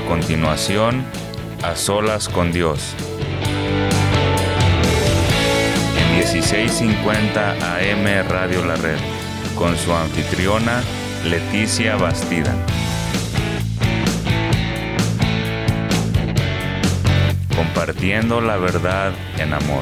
continuación, A Solas con Dios. En 1650 AM Radio La Red, con su anfitriona Leticia Bastida. Compartiendo la verdad en amor.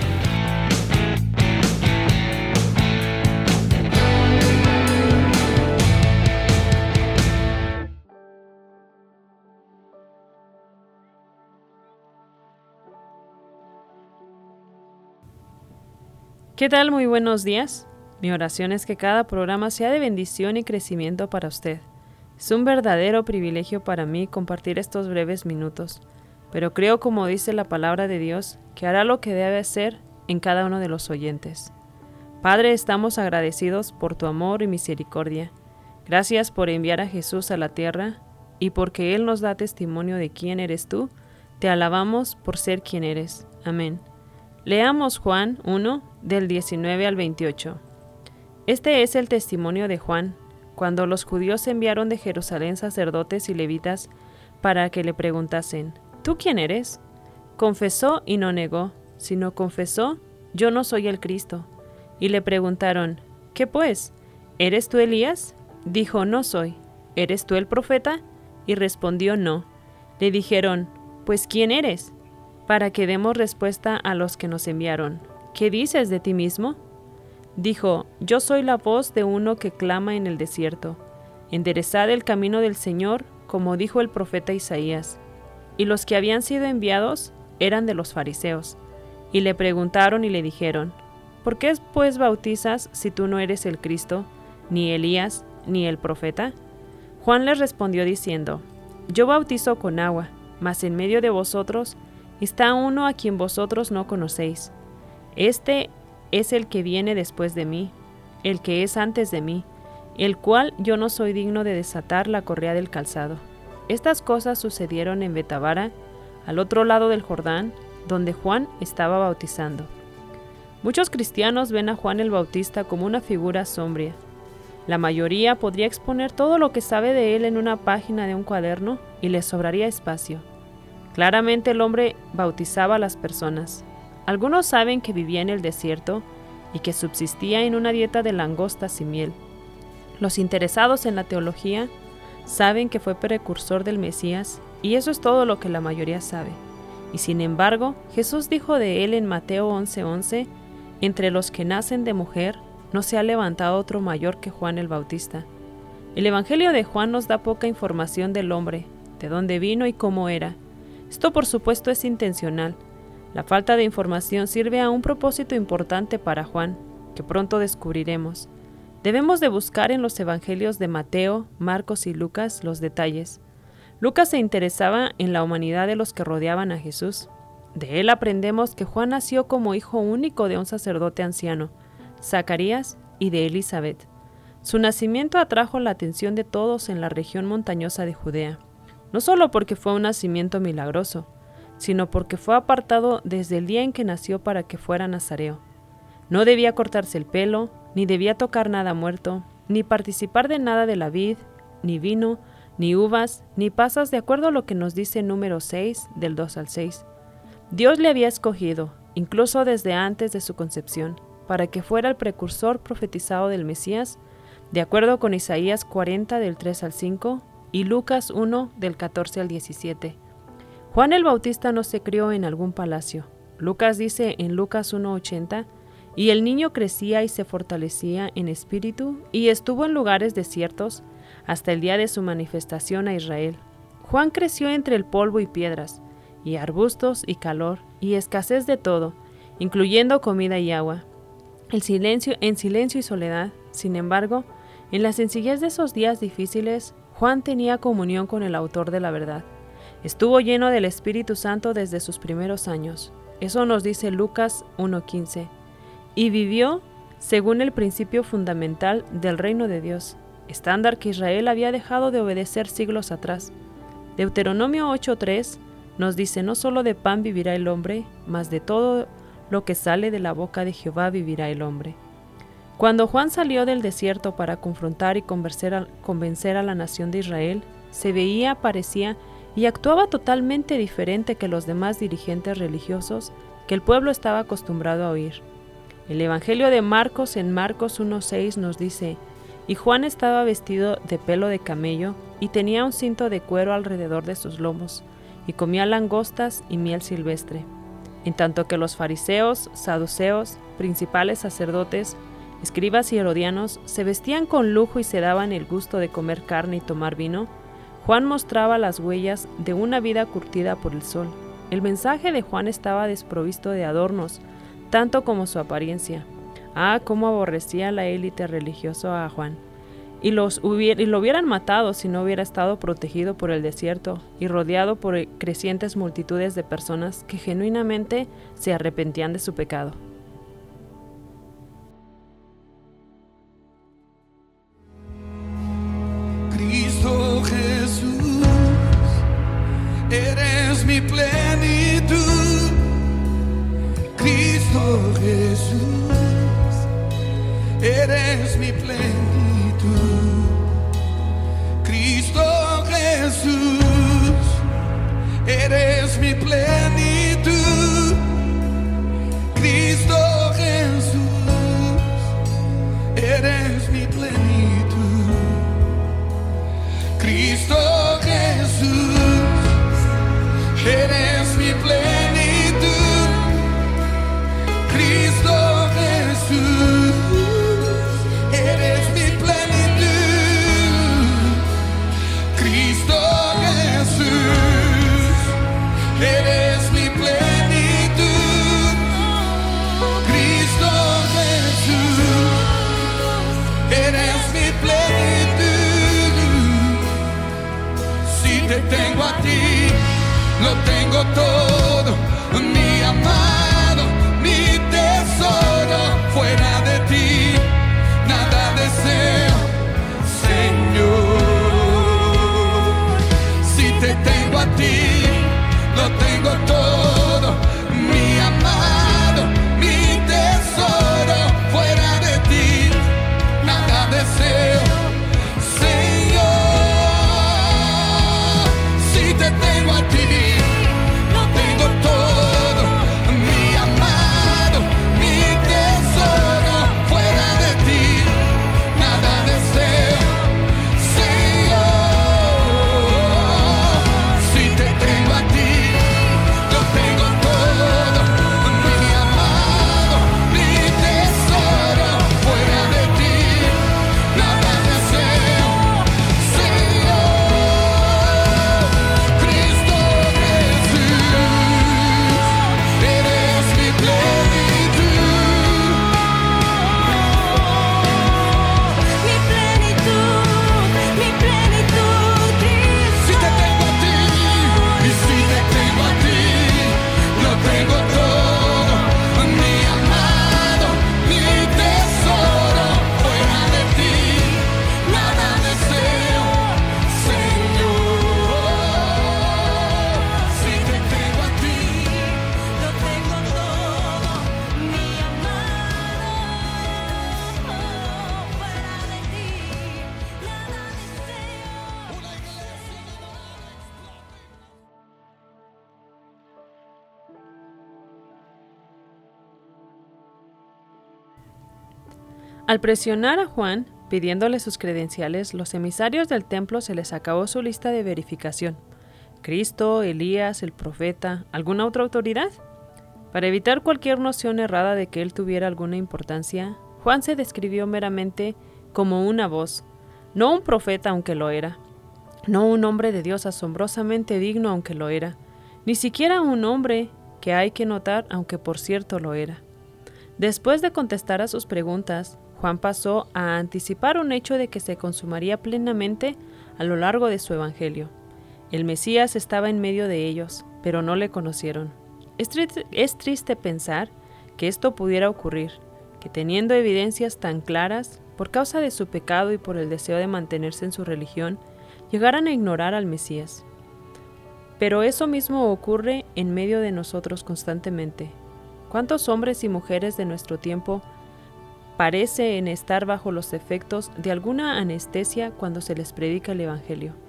¿Qué tal? Muy buenos días. Mi oración es que cada programa sea de bendición y crecimiento para usted. Es un verdadero privilegio para mí compartir estos breves minutos, pero creo, como dice la palabra de Dios, que hará lo que debe hacer en cada uno de los oyentes. Padre, estamos agradecidos por tu amor y misericordia. Gracias por enviar a Jesús a la tierra y porque Él nos da testimonio de quién eres tú. Te alabamos por ser quien eres. Amén. Leamos Juan 1, del 19 al 28. Este es el testimonio de Juan, cuando los judíos enviaron de Jerusalén sacerdotes y levitas para que le preguntasen: ¿Tú quién eres? Confesó y no negó, sino confesó: Yo no soy el Cristo. Y le preguntaron: ¿Qué pues? ¿Eres tú Elías? Dijo: No soy. ¿Eres tú el profeta? Y respondió: No. Le dijeron: Pues ¿quién eres? Para que demos respuesta a los que nos enviaron. ¿Qué dices de ti mismo? Dijo: Yo soy la voz de uno que clama en el desierto. Enderezad el camino del Señor, como dijo el profeta Isaías. Y los que habían sido enviados eran de los fariseos. Y le preguntaron y le dijeron: ¿Por qué pues bautizas si tú no eres el Cristo, ni Elías, ni el profeta? Juan les respondió diciendo: Yo bautizo con agua, mas en medio de vosotros está uno a quien vosotros no conocéis. Este es el que viene después de mí, el que es antes de mí, el cual yo no soy digno de desatar la correa del calzado. Estas cosas sucedieron en Betábara, al otro lado del Jordán, donde Juan estaba bautizando. Muchos cristianos ven a Juan el Bautista como una figura sombría. La mayoría podría exponer todo lo que sabe de él en una página de un cuaderno y les sobraría espacio. Claramente el hombre bautizaba a las personas. Algunos saben que vivía en el desierto y que subsistía en una dieta de langostas y miel. Los interesados en la teología saben que fue precursor del Mesías, y eso es todo lo que la mayoría sabe. Y sin embargo, Jesús dijo de él en Mateo 11:11, entre los que nacen de mujer no se ha levantado otro mayor que Juan el Bautista. El Evangelio de Juan nos da poca información del hombre, de dónde vino y cómo era. Esto por supuesto es intencional. La falta de información sirve a un propósito importante para Juan, que pronto descubriremos. Debemos de buscar en los evangelios de Mateo, Marcos y Lucas los detalles. Lucas se interesaba en la humanidad de los que rodeaban a Jesús. De él aprendemos que Juan nació como hijo único de un sacerdote anciano, Zacarías, y de Elizabeth. Su nacimiento atrajo la atención de todos en la región montañosa de Judea. No solo porque fue un nacimiento milagroso, sino porque fue apartado desde el día en que nació para que fuera nazareo. No debía cortarse el pelo, ni debía tocar nada muerto, ni participar de nada de la vid, ni vino, ni uvas, ni pasas, de acuerdo a lo que nos dice Número 6, del 2 al 6. Dios le había escogido, incluso desde antes de su concepción, para que fuera el precursor profetizado del Mesías, de acuerdo con Isaías 40, del 3 al 5, y Lucas 1, del 14 al 17. Juan el Bautista no se crió en algún palacio. Lucas dice en Lucas 1:80, y el niño crecía y se fortalecía en espíritu, y estuvo en lugares desiertos hasta el día de su manifestación a Israel. Juan creció entre el polvo y piedras, y arbustos y calor, y escasez de todo, incluyendo comida y agua. En silencio y soledad. Sin embargo, en la sencillez de esos días difíciles, Juan tenía comunión con el autor de la verdad. Estuvo lleno del Espíritu Santo desde sus primeros años. Eso nos dice Lucas 1:15. Y vivió según el principio fundamental del reino de Dios, estándar que Israel había dejado de obedecer siglos atrás. Deuteronomio 8:3 nos dice: no solo de pan vivirá el hombre, mas de todo lo que sale de la boca de Jehová vivirá el hombre. Cuando Juan salió del desierto para confrontar y convencer a la nación de Israel, se veía, parecía y actuaba totalmente diferente que los demás dirigentes religiosos que el pueblo estaba acostumbrado a oír. El Evangelio de Marcos en Marcos 1:6 nos dice: «Y Juan estaba vestido de pelo de camello y tenía un cinto de cuero alrededor de sus lomos, y comía langostas y miel silvestre». En tanto que los fariseos, saduceos, principales sacerdotes, escribas y herodianos se vestían con lujo y se daban el gusto de comer carne y tomar vino, Juan mostraba las huellas de una vida curtida por el sol. El mensaje de Juan estaba desprovisto de adornos, tanto como su apariencia. Ah, cómo aborrecía la élite religiosa a Juan. Y lo hubieran matado si no hubiera estado protegido por el desierto y rodeado por crecientes multitudes de personas que genuinamente se arrepentían de su pecado. Cristo Jesús, eres mi plenitud. Cristo Jesús, eres mi plenitud. Cristo Jesús, eres mi plenitud. Cristo Jesús, eres mi plenitud. Cristo Jesús, eres mi plenitud. Cristo Jesús, eres mi plenitud. Cristo Jesús, eres mi plenitud. Cristo Jesús, eres mi plenitud. Si te tengo a ti, lo tengo todo, mi amado, mi tesoro. Fuera de ti, nada deseo, Señor. Si te tengo a ti, lo tengo todo, mi amado, mi tesoro. Fuera de ti, nada deseo, Señor. Si te tengo a ti, lo tengo todo, mi amado, mi tesoro. Fuera de ti, nada deseo, Señor. Si te tengo a ti, lo tengo todo, mi amado, mi tesoro. Fuera de ti, nada deseo, Señor. Cristo Jesús, eres mi plenitud. Mi plenitud, Cristo. Si te tengo a ti, y si te tengo a ti, lo tengo todo, mi amado, mi tesoro. Fuera de ti, nada deseo, Señor. Si te tengo a ti, Lo tengo todo, mi amado. Fuera de ti, nada deseo. Al presionar a Juan, pidiéndole sus credenciales, los emisarios del templo se les acabó su lista de verificación. ¿Cristo, Elías, el profeta, alguna otra autoridad? Para evitar cualquier noción errada de que él tuviera alguna importancia, Juan se describió meramente como una voz, no un profeta aunque lo era, no un hombre de Dios asombrosamente digno aunque lo era, ni siquiera un hombre que hay que notar aunque por cierto lo era. Después de contestar a sus preguntas, Juan pasó a anticipar un hecho de que se consumaría plenamente a lo largo de su evangelio. El Mesías estaba en medio de ellos, pero no le conocieron. Es triste pensar que esto pudiera ocurrir, que teniendo evidencias tan claras, por causa de su pecado y por el deseo de mantenerse en su religión, llegaran a ignorar al Mesías. Pero eso mismo ocurre en medio de nosotros constantemente. ¿Cuántos hombres y mujeres de nuestro tiempo parecen estar bajo los efectos de alguna anestesia cuando se les predica el Evangelio?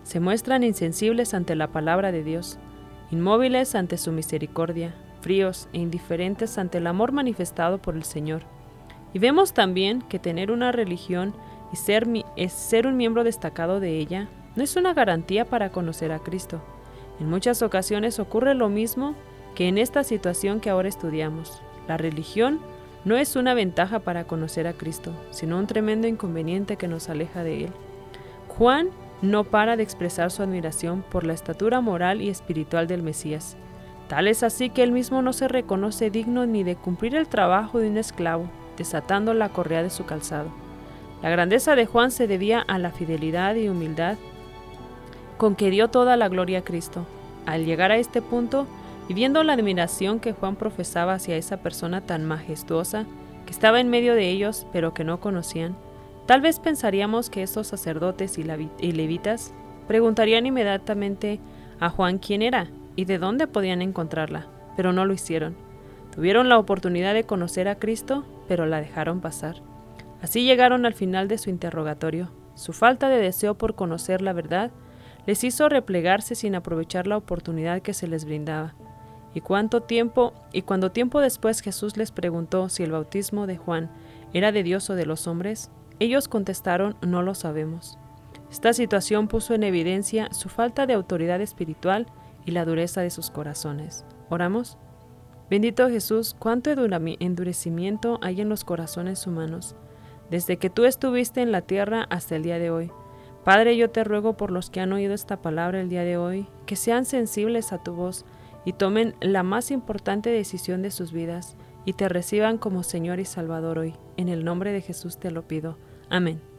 se muestran insensibles ante la palabra de Dios, inmóviles ante su misericordia, fríos e indiferentes ante el amor manifestado por el Señor. Y vemos también que tener una religión y ser un miembro destacado de ella no es una garantía para conocer a Cristo. En muchas ocasiones ocurre lo mismo que en esta situación que ahora estudiamos. La religión no es una ventaja para conocer a Cristo, sino un tremendo inconveniente que nos aleja de Él. Juan no para de expresar su admiración por la estatura moral y espiritual del Mesías. Tal es así que él mismo no se reconoce digno ni de cumplir el trabajo de un esclavo, desatando la correa de su calzado. La grandeza de Juan se debía a la fidelidad y humildad con que dio toda la gloria a Cristo. Al llegar a este punto, y viendo la admiración que Juan profesaba hacia esa persona tan majestuosa, que estaba en medio de ellos, pero que no conocían, tal vez pensaríamos que estos sacerdotes y levitas preguntarían inmediatamente a Juan quién era y de dónde podían encontrarla, pero no lo hicieron. Tuvieron la oportunidad de conocer a Cristo, pero la dejaron pasar. Así llegaron al final de su interrogatorio. Su falta de deseo por conocer la verdad les hizo replegarse sin aprovechar la oportunidad que se les brindaba. Y cuando tiempo después Jesús les preguntó si el bautismo de Juan era de Dios o de los hombres, ellos contestaron: no lo sabemos. Esta situación puso en evidencia su falta de autoridad espiritual y la dureza de sus corazones. ¿Oramos? Bendito Jesús, cuánto endurecimiento hay en los corazones humanos, desde que tú estuviste en la tierra hasta el día de hoy. Padre, yo te ruego por los que han oído esta palabra el día de hoy, que sean sensibles a tu voz y tomen la más importante decisión de sus vidas y te reciban como Señor y Salvador hoy. En el nombre de Jesús te lo pido. Amén.